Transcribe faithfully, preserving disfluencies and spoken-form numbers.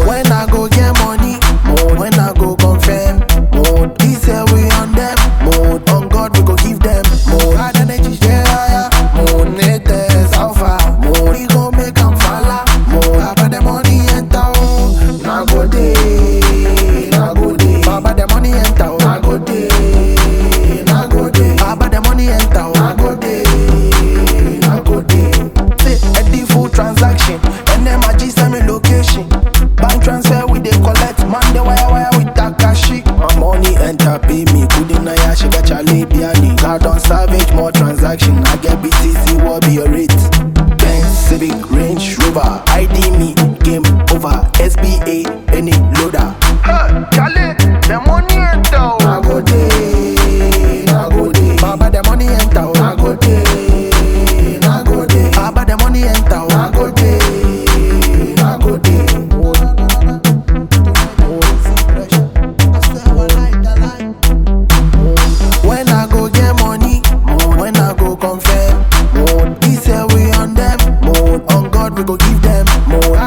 When I go get money, mode. When I go confirm, mode. This year we on them, mode. On God we go give them, mode. Bad energy, yeah, mode. Latest alpha, mode. We go make 'em falla, mode. Baba the money enter, oh. Na go day, na go day. Baba the money enter, oh. Na go day, na go day. Baba the money enter, oh. Na go day, na go day. Say Eddie full transaction, and then my G send me location. Bank transfer we dey collect, man the wire wire with Takashi. My money enter, pay me, couldn't I yash got Charlie Biani. God on savage, more transaction, I get B T C, what be your rate? Benz, Civic, Range Rover, I D me, game over, S B A, any loader. Hey, Charlie, the money enter, I go day, I go day. Baba the money enter, I go day, I go day. Baba the money enter, I go day, I go day. When I go get money, when I go confirm, this year we on them, on God we go give them,